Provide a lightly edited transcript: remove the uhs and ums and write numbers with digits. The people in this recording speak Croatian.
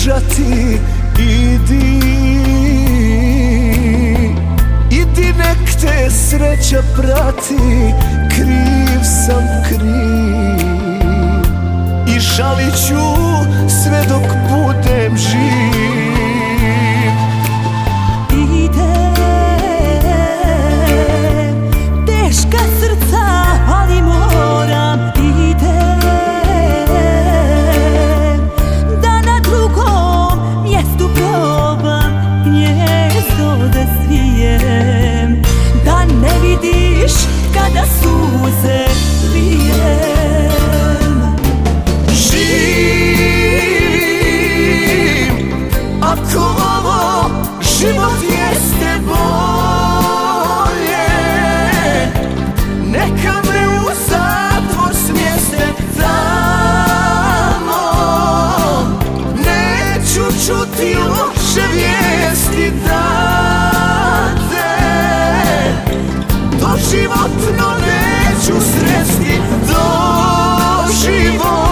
izdržati. Idi nek te sreća prati, kriv sam kriv i žalit ću sve dok budem živ. Teška srca, ali moram, idem da na drugom mjestu probam gnjezdo da svijem, da ne vidiš kada suze lijem. Živim, ako ovo život jeste bolje, neka me u zatvor smjeste tamo. Neću čuti loše vijesti date, doživotno neću sresti doživotno.